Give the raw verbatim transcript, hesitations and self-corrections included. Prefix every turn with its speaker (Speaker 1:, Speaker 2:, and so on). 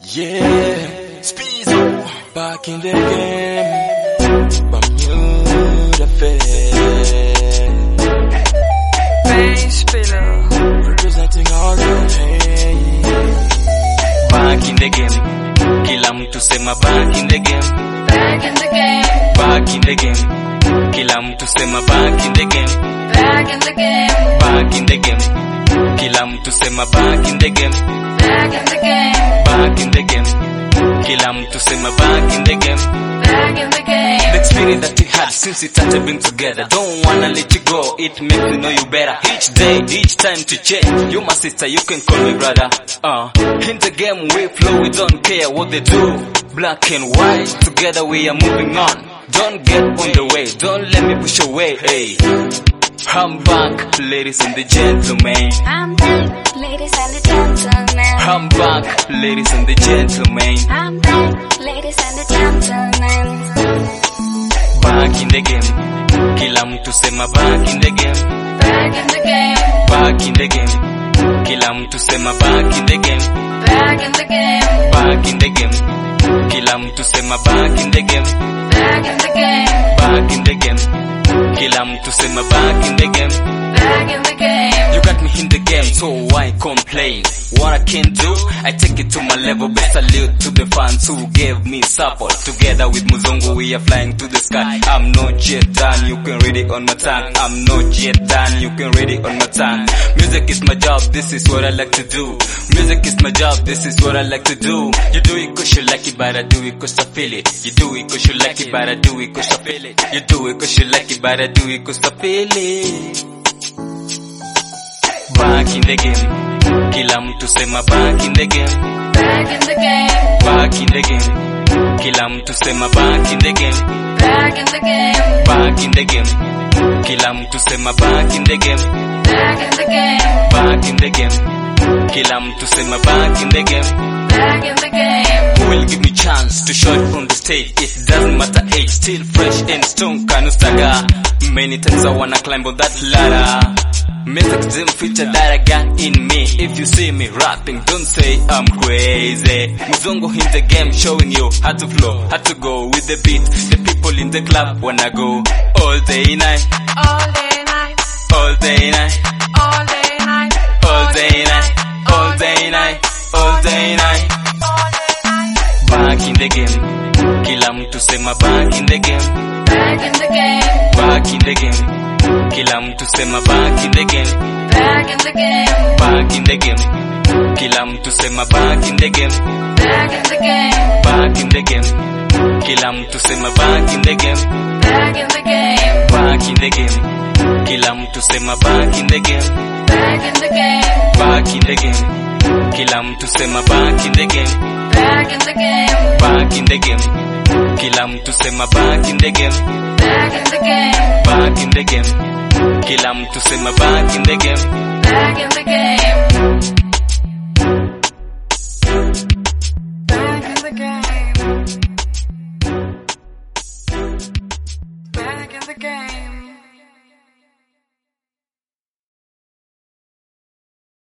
Speaker 1: Yeah, Speezo, back in the game, Bermuda Fair, representing all the pain.
Speaker 2: Back in the game, kila mtu sema back in the game.
Speaker 3: Back in the game,
Speaker 2: Back in the game, kila mtu sema back in the game.
Speaker 3: back in the game,
Speaker 2: Back in the game, kila mtu sema back in the game.
Speaker 3: back in the game,
Speaker 2: Back in the game, kila mtu sema back in the game.
Speaker 3: back in the game.
Speaker 2: The experience that we had since we started being together, don't wanna let you go, it makes me know you better. Each day, each time to change. You my sister, you can call me brother. Uh, in the game we flow, we don't care what they do. Black and white, together we are moving on. Don't get on the way, don't let me push away. Hey, I'm back, ladies and the gentlemen.
Speaker 3: I'm back, ladies and the gentlemen.
Speaker 2: I'm back, ladies and the gentlemen.
Speaker 3: I'm back, ladies and the gentlemen.
Speaker 2: Back in the game, kila mtu sema back in the game.
Speaker 3: Back in the game,
Speaker 2: Back in the game, kila mtu sema back in the game.
Speaker 3: back in the game,
Speaker 2: Back in the game, kila mtu sema back in the game.
Speaker 3: back in the game,
Speaker 2: Back in the game, kila mtu sema back in the game.
Speaker 3: back in the game.
Speaker 2: You got me in the game, so why complain? What I can do, I take it to my level. Best salute to the fans who gave me support. Together with Muzungu, we are flying to the sky. I'm not yet done, you can read it on my tongue. I'm not yet done, you can read it on my tongue. Music is my job, this is what I like to do. Music is my job, this is what I like to do. You do it cause you like it, but I do it cause I feel it. You do it cause you like it, but I do it cause I feel it. You do it cause you like it, but I do it cause I feel it. Back in the game, kila mtu sema back in the game.
Speaker 3: Back in the game,
Speaker 2: Back in the game, kila mtu sema back in the game.
Speaker 3: back in the game,
Speaker 2: Back in the game, kila mtu sema back in the game.
Speaker 3: back in the game,
Speaker 2: Back in the game, kila mtu sema back in the game.
Speaker 3: back in the game.
Speaker 2: Who will give me chance to show it on the stage? It doesn't matter age, still fresh and strong. Kanustaga, many times I wanna climb on that ladder. Music dream feature that I got in me. If you see me rapping, don't say I'm crazy. Muzungu in the game, showing you how to flow, how to go with the beat. The people in the club wanna go all day night,
Speaker 3: All day night,
Speaker 2: all day night,
Speaker 3: all day night,
Speaker 2: all day night, all day night, all day night.
Speaker 3: all day night.
Speaker 2: Back in the game, kila mtu sema back in the game.
Speaker 3: Back in the game,
Speaker 2: Back in the game, kila mtu sema back in the game.
Speaker 3: back in the game,
Speaker 2: Back in the game, kila mtu sema back in the game.
Speaker 3: back in the game,
Speaker 2: Back in the game, kila mtu sema back in the game.
Speaker 3: back in the game,
Speaker 2: Back in the game, kila mtu sema back in the game.
Speaker 3: back in the game,
Speaker 2: Back in the game, kila mtu sema back in the game.
Speaker 3: back in the game,
Speaker 2: Back in the game, kila mtu sema back in the game.
Speaker 3: back in the game,
Speaker 2: Back in the game, kila mtu sema back in the game.
Speaker 3: back in the game, back in the game.